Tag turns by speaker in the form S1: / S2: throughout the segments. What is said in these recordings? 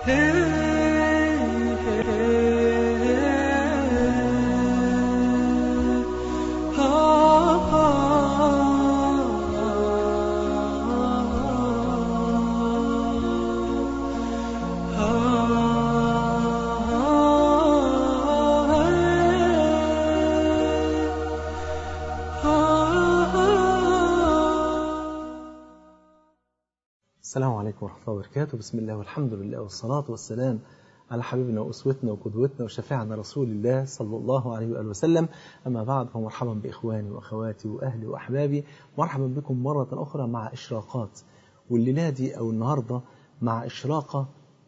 S1: السلام عليكم ورحمة الله وبركاته. بسم الله والحمد لله والصلاة والسلام على حبيبنا وأسوتنا وقدوتنا وشفيعنا رسول الله صلى الله عليه وآله وسلم. أما بعد، فمرحبا بإخواني وأخواتي وأهلي وأحبابي، مرحبا بكم مرة أخرى مع إشراقات. والليلة دي أو النهاردة مع إشراقة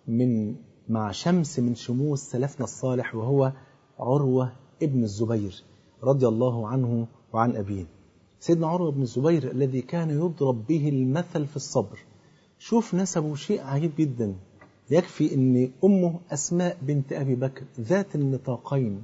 S1: مع شمس من شموس سلفنا الصالح، وهو عروة ابن الزبير رضي الله عنه وعن أبيه. سيدنا عروة بن الزبير الذي كان يضرب به المثل في الصبر. شوف نسبه شيء عجيب جدا، يكفي أن أمه أسماء بنت أبي بكر ذات النطاقين،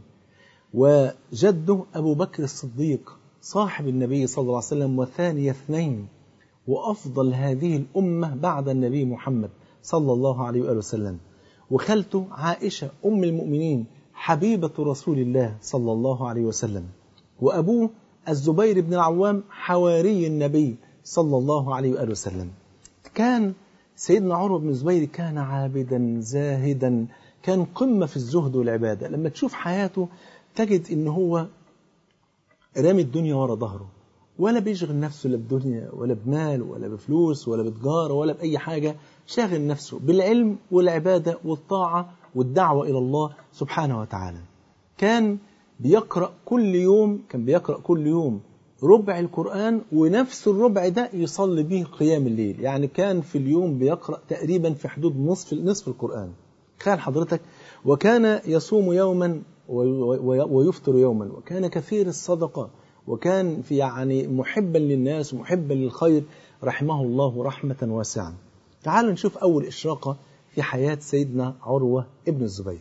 S1: وجده أبو بكر الصديق صاحب النبي صلى الله عليه وسلم وثاني اثنين، وأفضل هذه الأمة بعد النبي محمد صلى الله عليه وآله وسلم، وخالته عائشة أم المؤمنين حبيبة رسول الله صلى الله عليه وسلم، وأبوه الزبير بن العوام حواري النبي صلى الله عليه وآله وسلم. كان سيدنا عروة بن الزبير كان عابدا زاهدا، كان قمة في الزهد والعبادة. لما تشوف حياته تجد إن هو رامي الدنيا ورا ظهره، ولا بيشغل نفسه لا بدنيا ولا بمال ولا بفلوس ولا بتجارة ولا بأي حاجة، شاغل نفسه بالعلم والعبادة والطاعة والدعوة إلى الله سبحانه وتعالى. كان بيقرأ كل يوم ربع القرآن، ونفس الربع ده يصلي به قيام الليل. يعني كان في اليوم بيقرأ تقريبا في حدود نصف القرآن. تخيل حضرتك. وكان يصوم يوما ويفطر يوما، وكان كثير الصدقة، وكان في محبا للناس ومحبا للخير، رحمه الله رحمة واسعة. تعالوا نشوف أول إشراقة في حياة سيدنا عروة ابن الزبير.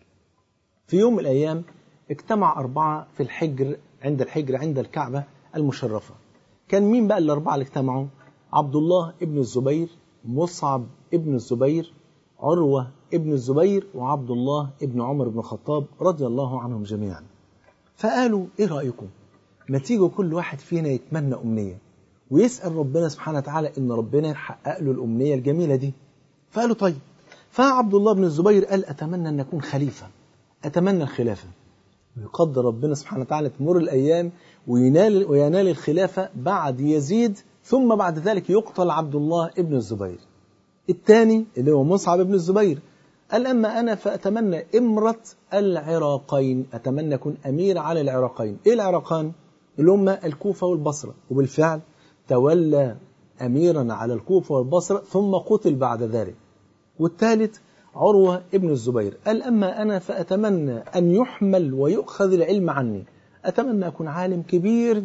S1: في يوم من الأيام اجتمع 4 في الحجر عند الكعبة المشرفة. كان مين بقى الأربعة اللي اجتمعوا؟ عبد الله ابن الزبير، مصعب ابن الزبير، عروة ابن الزبير، وعبد الله ابن عمر بن الخطاب رضي الله عنهم جميعا. فقالوا ايه رأيكم ما تيجوا كل واحد فينا يتمنى أمنية ويسأل ربنا سبحانه وتعالى إن ربنا يحقق له الأمنية الجميلة دي. فقالوا طيب. فعبد الله بن الزبير قال أتمنى أن أكون خليفة، أتمنى الخلافة. ويقدر ربنا سبحانه وتعالى تمر الأيام وينال الخلافة بعد يزيد، ثم بعد ذلك يقتل عبد الله ابن الزبير. الثاني اللي هو مصعب ابن الزبير قال أما أنا فأتمنى إمرة العراقين، أتمنى أكون أمير على العراقين. إيه العراقان؟ اللي هم الكوفة والبصرة. وبالفعل تولى أميرا على الكوفة والبصرة، ثم قتل بعد ذلك. والثالث عروة ابن الزبير قال أما أنا فأتمنى أن يحمل ويؤخذ العلم عني، أتمنى أكون عالم كبير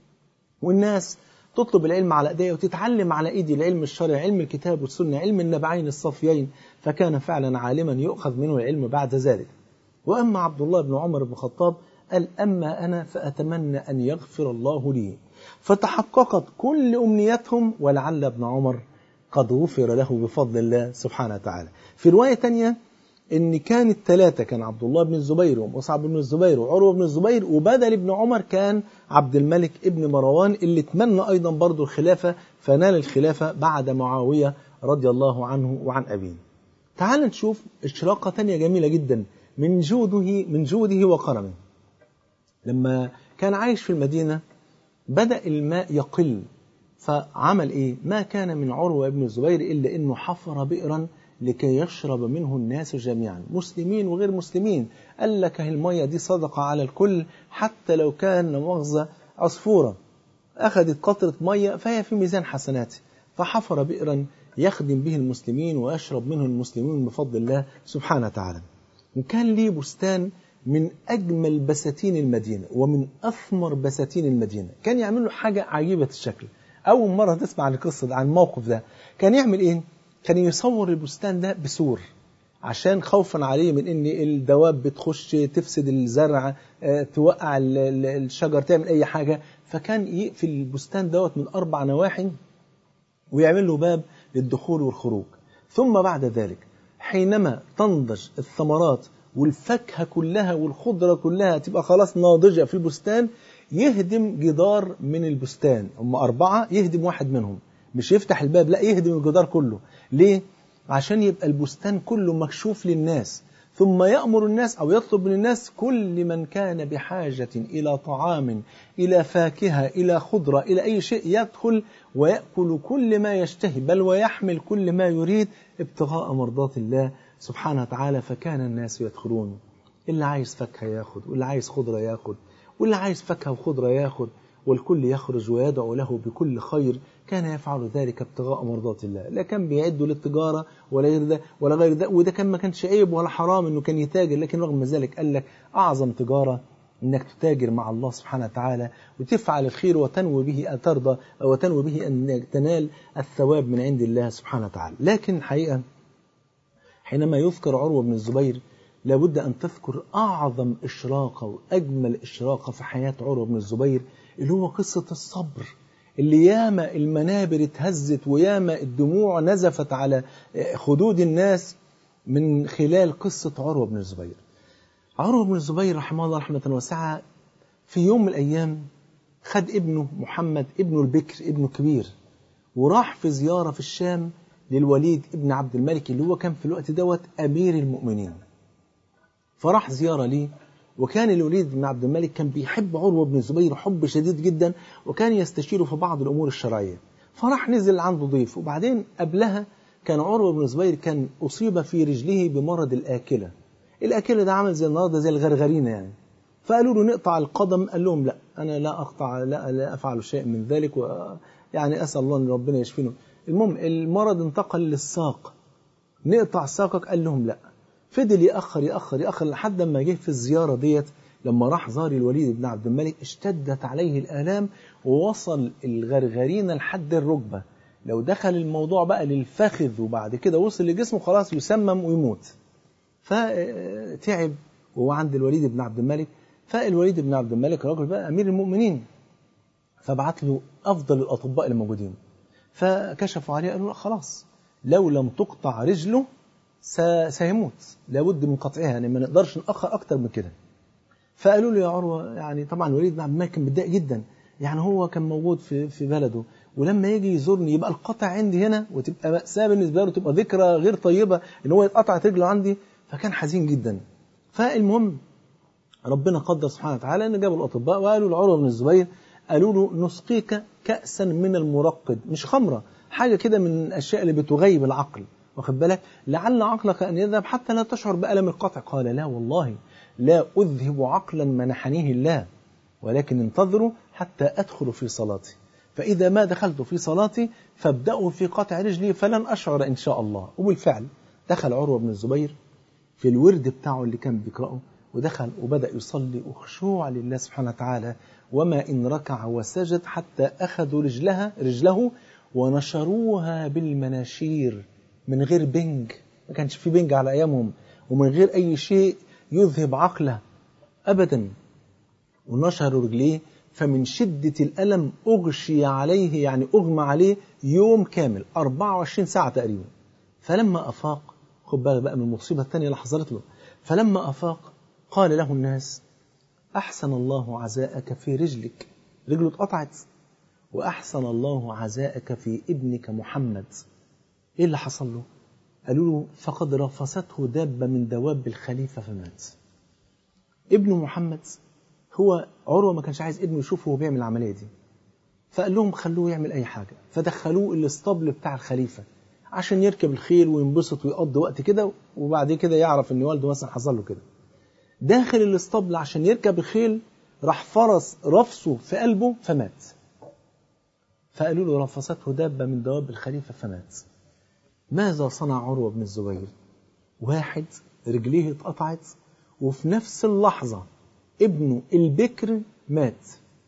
S1: والناس تطلب العلم على أيدي وتتعلم على أيدي العلم الشرعي، علم الكتاب والسنة، علم النبعين الصفيين. فكان فعلا عالما يؤخذ منه العلم بعد ذلك. وأما عبد الله بن عمر بن الخطاب قال أما أنا فأتمنى أن يغفر الله لي. فتحققت كل أمنيتهم، ولعل ابن عمر قد غفر له بفضل الله سبحانه وتعالى. في رواية تانية إن كان الثلاثة، كان عبد الله بن الزبير ومصعب بن الزبير وعروة بن الزبير، وبدل ابن عمر كان عبد الملك ابن مروان اللي تمنى أيضا برضو الخلافة، فنال الخلافة بعد معاوية رضي الله عنه وعن أبيه. تعال نشوف إشراقة تانية جميلة جدا من جوده وكرمه. لما كان عايش في المدينة بدأ الماء يقل، فعمل إيه؟ ما كان من عروة ابن الزبير إلا إنه حفر بئرا لكي يشرب منه الناس جميعا، مسلمين وغير مسلمين. قال لك المية دي صدقة على الكل، حتى لو كان مؤاخذة عصفورة أخذت قطرة مية فهي في ميزان حسناته. فحفر بئرا يخدم به المسلمين ويشرب منه المسلمين بفضل الله سبحانه وتعالى. وكان ليه بستان من أجمل بساتين المدينة ومن أثمر بساتين المدينة. كان يعمل له حاجة عجيبة الشكل. أول مرة تسمع عن القصة عن الموقف ده. كان يعمل إيه؟ كان يصور البستان ده بسور، عشان خوفا عليه من ان الدواب بتخش تفسد الزرع، توقع الشجر، تعمل اي حاجة. فكان يقفل البستان دوت من 4 نواحي ويعمل له باب للدخول والخروج. ثم بعد ذلك حينما تنضج الثمرات والفاكهة كلها والخضرة كلها تبقى خلاص ناضجة في البستان، يهدم جدار من البستان. هم 4 يهدم واحد منهم، مش يفتح الباب، لا يهدم الجدار كله. ليه؟ عشان يبقى البستان كله مكشوف للناس، ثم يأمر الناس أو يطلب من الناس كل من كان بحاجة إلى طعام، إلى فاكهة، إلى خضرة، إلى أي شيء يدخل ويأكل كل ما يشتهي، بل ويحمل كل ما يريد ابتغاء مرضات الله سبحانه وتعالى. فكان الناس يدخلون، اللي عايز فاكهة ياخد، واللي عايز خضرة ياخد، واللي عايز فاكهة وخضرة ياخد، والكل يخرج ويدعو له بكل خير. كان يفعل ذلك ابتغاء مرضات الله، لا كان بيعده للتجارة ولا غير ده ولا غير ده. وده كان ما كانش عيب ولا حرام انه كان يتاجر، لكن رغم ذلك قال لك اعظم تجارة انك تتاجر مع الله سبحانه وتعالى وتفعل الخير وتنوي به أترضى، وتنوي به أن تنال الثواب من عند الله سبحانه وتعالى. لكن الحقيقة حينما يذكر عروة بن الزبير لابد أن تذكر أعظم إشراقة وأجمل إشراقة في حياة عروة بن الزبير، اللي هو قصة الصبر، اللي ياما المنابر اتهزت وياما الدموع نزفت على خدود الناس من خلال قصة عروة بن الزبير. عروة بن الزبير رحمه الله رحمة واسعة في يوم من الأيام خد ابنه محمد، ابنه البكر، ابنه الكبير، وراح في زيارة في الشام للوليد ابن عبد الملك اللي هو كان في الوقت دوت أمير المؤمنين. فراح زيارة ليه، وكان الوليد بن عبد الملك كان بيحب عروة بن الزبير حب شديد جدا، وكان يستشيره في بعض الأمور الشرعية. فراح نزل عنده ضيف، وبعدين قبلها كان عروة بن الزبير كان أصيب في رجله بمرض الآكلة. الآكلة ده عمل زي النهارده زي الغرغرينة يعني. فقالوا له نقطع القدم، قال لهم لا، أنا لا أقطع، لا أفعل شيء من ذلك، يعني أسأل الله أن ربنا يشفينه. المهم المرض انتقل للساق، نقطع ساقك، قال لهم لا. فضل يأخر لحد ما جه في الزيارة ديت، لما راح زار الوليد بن عبد الملك اشتدت عليه الآلام ووصل الغرغرينة لحد الركبة. لو دخل الموضوع بقى للفخذ وبعد كده وصل لجسمه خلاص يسمم ويموت. فتعب وهو عند الوليد بن عبد الملك. فالوليد بن عبد الملك راجل بقى أمير المؤمنين، فبعت له أفضل الأطباء الموجودين، فكشفوا عليه قالوا له خلاص لو لم تقطع رجله سيموت، لابد من قطعها، يعني ما نقدرش نأخر أكتر من كده. فقالوا له يا عروة، يعني طبعا الوليد بن عبد الملك كان متضايق جدا، يعني هو كان موجود في بلده، ولما يجي يزورني يبقى القطع عندي هنا وتبقى مأساة بالنسبة له، تبقى ذكرى غير طيبة إن هو يتقطع رجله عندي. فكان حزين جدا. فالمهم ربنا قدر سبحانه وتعالى ان جابوا الأطباء وقالوا لعروة بن الزبير، قالوا له نسقيك كأسا من المرقد، مش خمرة، حاجة كده من الأشياء اللي بتغيب العقل، واخد بالك، لعل عقلك أن يذهب حتى لا تشعر بألم القطع. قال لا والله لا أذهب عقلا منحنيه الله، ولكن انتظروا حتى أدخل في صلاتي، فإذا ما دخلت في صلاتي فابدأوا في قطع رجلي فلن أشعر إن شاء الله. وبالفعل دخل عروة بن الزبير في الورد بتاعه اللي كان بيقرأه، ودخل وبدأ يصلي وخشوع لله سبحانه وتعالى، وما إن ركع وسجد حتى أخذوا رجله ونشروها بالمناشير من غير بنج، ما كانش في بنج على أيامهم، ومن غير أي شيء يذهب عقله أبدا، ونشروا رجليه. فمن شدة الألم أغشي عليه، يعني أغمى عليه يوم كامل 24 ساعة تقريبا. فلما أفاق، خد بالك بقى من المصيبة الثانية اللي حصلت له، فلما أفاق قال له الناس أحسن الله عزاءك في رجلك، رجله اتقطعت، وأحسن الله عزاءك في ابنك محمد. إيه اللي حصل له؟ قالوا له فقد رفسته دابة من دواب الخليفة فمات. ابن محمد، هو عروة ما كانش عايز ابنه يشوفه وهو بيعمل العملية دي، فقال لهم خلوه يعمل أي حاجة، فدخلوه الاسطبل بتاع الخليفة عشان يركب الخيل وينبسط ويقضي وقت كده، وبعد كده يعرف ان والده مثلا حصل له كده. داخل الاسطبل عشان يركب الخيل راح فرس رفسه في قلبه فمات. فقالوا له رفسته دابة من دواب الخليفة فمات. ماذا صنع عروة بن الزبير؟ واحد رجليه اتقطعت وفي نفس اللحظة ابنه البكر مات.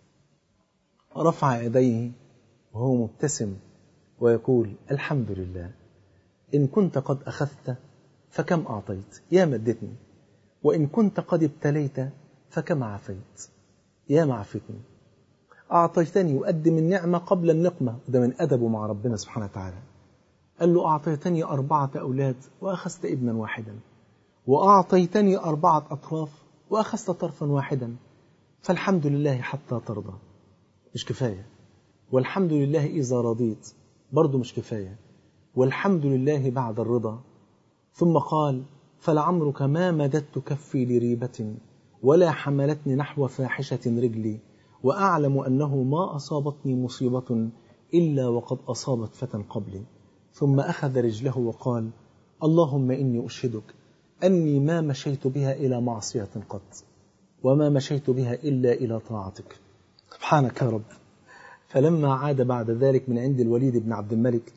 S1: رفع يديه وهو مبتسم ويقول الحمد لله، إن كنت قد أخذت فكم أعطيت، يا مدتني، وإن كنت قد ابتليت فكم عافيت، يا معفتني. أعطيتني وقدم النعمة قبل النقمة، وده من أدبه مع ربنا سبحانه وتعالى. قال له أعطيتني 4 أولاد وأخذت ابنا واحدا، وأعطيتني 4 أطراف وأخذت طرفا واحدا، فالحمد لله حتى ترضى، مش كفاية، والحمد لله إذا رضيت برضو مش كفاية، والحمد لله بعد الرضا. ثم قال فلعمرك ما مددت كفي لريبة ولا حملتني نحو فاحشة رجلي، وأعلم أنه ما أصابتني مصيبة إلا وقد أصابت فتى قبلي. ثم أخذ رجله وقال اللهم إني أشهدك أني ما مشيت بها إلى معصية قط، وما مشيت بها إلا إلى طاعتك، سبحانك يا رب. فلما عاد بعد ذلك من عند الوليد بن عبد الملك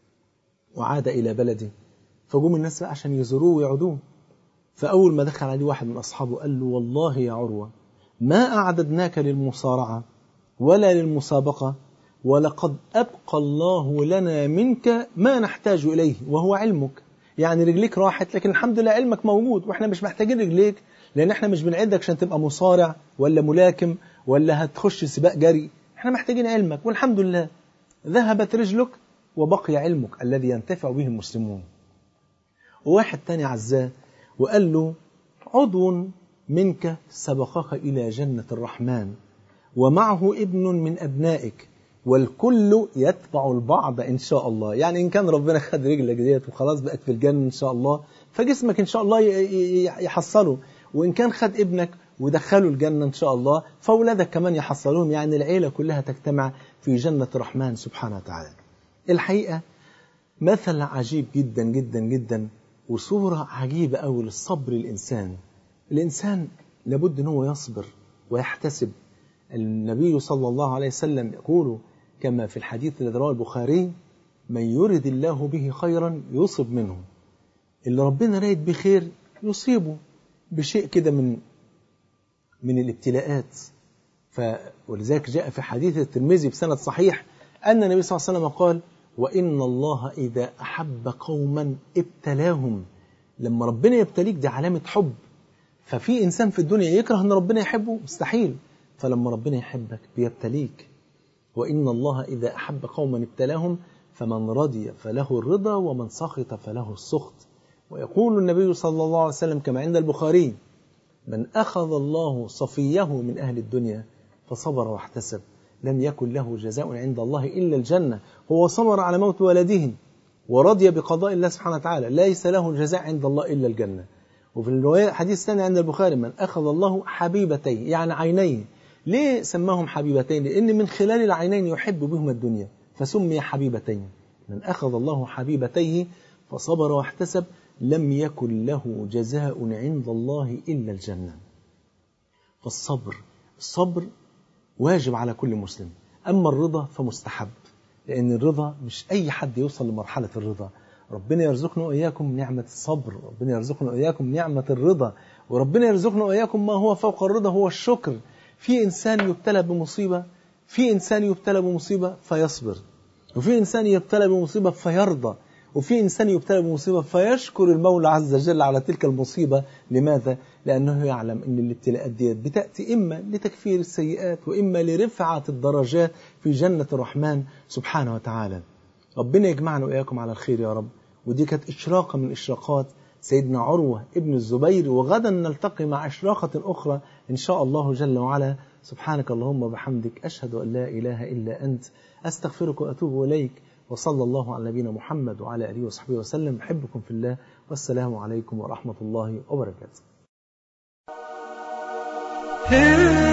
S1: وعاد إلى بلده، فقوم الناس عشان يزوروه ويعودوه، فأول ما دخل عليه واحد من أصحابه قال له والله يا عروة ما أعددناك للمصارعة ولا للمسابقة، ولقد أبقى الله لنا منك ما نحتاج إليه وهو علمك. يعني رجليك راحت لكن الحمد لله علمك موجود، وإحنا مش محتاجين رجليك، لأن إحنا مش بنعدك عشان تبقى مصارع ولا ملاكم ولا هتخش سباق جري، إحنا محتاجين علمك، والحمد لله ذهبت رجلك وبقي علمك الذي ينتفع به المسلمون. وواحد تاني عزاه وقال له عضو منك سبقك إلى جنة الرحمن، ومعه ابن من أبنائك، والكل يتبع البعض إن شاء الله. يعني إن كان ربنا خد رجلك ديت وخلاص بقت في الجنة إن شاء الله، فجسمك إن شاء الله يحصله، وإن كان خد ابنك ودخلوا الجنة إن شاء الله، فأولادك كمان يحصلوهم، يعني العيلة كلها تجتمع في جنة الرحمن سبحانه وتعالى. الحقيقة مثل عجيب جدا جدا جدا، وصورة عجيبة أوي للصبر. الإنسان لابد أنه يصبر ويحتسب. النبي صلى الله عليه وسلم يقول كما في الحديث الذي رواه البخاري من يرد الله به خيرا يصب منه، اللي ربنا رايد بخير يصيبه بشيء كده من الابتلاءات. ولذلك جاء في حديث الترمذي بسند صحيح أن النبي صلى الله عليه وسلم قال وإن الله إذا أحب قوما ابتلاهم. لما ربنا يبتليك دي علامة حب. ففي إنسان في الدنيا يكره أن ربنا يحبه، مستحيل، فلما ربنا يحبك بيبتليك. وإن الله إذا أحب قوما ابتلاهم فمن رضي فله الرضا ومن سخط فله السخط. ويقول النبي صلى الله عليه وسلم كما عند البخاري من أخذ الله صفيه من أهل الدنيا فصبر واحتسب لم يكن له جزاء عند الله إلا الجنة. هو صبر على موت ولده ورضي بقضاء الله سبحانه وتعالى، ليس له جزاء عند الله إلا الجنة. وفي الرواية حديث ثاني عند البخاري من أخذ الله حبيبتيه، يعني عينيه. ليه سماهم حبيبتين؟ لأن من خلال العينين يحب بهم الدنيا فسمي حبيبتين. من أخذ الله حبيبتيه فصبر واحتسب لم يكن له جزاء عند الله إلا الجنة. الصبر واجب على كل مسلم. أما الرضا فمستحب، لأن الرضا مش أي حد يوصل لمرحلة الرضا. ربنا يرزقنا وإياكم نعمة الصبر، ربنا يرزقنا وإياكم نعمة الرضا، وربنا يرزقنا وإياكم ما هو فوق الرضا هو الشكر. في إنسان يبتلى بمصيبة فيصبر، وفي إنسان يبتلى بمصيبة فيرضى، وفي إنسان يبتلى بمصيبة فيشكر المولى عز وجل على تلك المصيبة. لماذا؟ لأنه يعلم أن الابتلاءات دي بتأتي إما لتكفير السيئات وإما لرفعة الدرجات في جنة الرحمن سبحانه وتعالى. ربنا يجمعنا وإياكم على الخير يا رب. ودي كانت إشراقة من إشراقات سيدنا عروة ابن الزبير، وغدا نلتقي مع إشراقة أخرى إن شاء الله جل وعلا. سبحانك اللهم وبحمدك أشهد أن لا إله إلا أنت أستغفرك وأتوب إليك. وصلى الله على نبينا محمد وعلى آله وصحبه وسلم. أحبكم في الله، والسلام عليكم ورحمة الله وبركاته.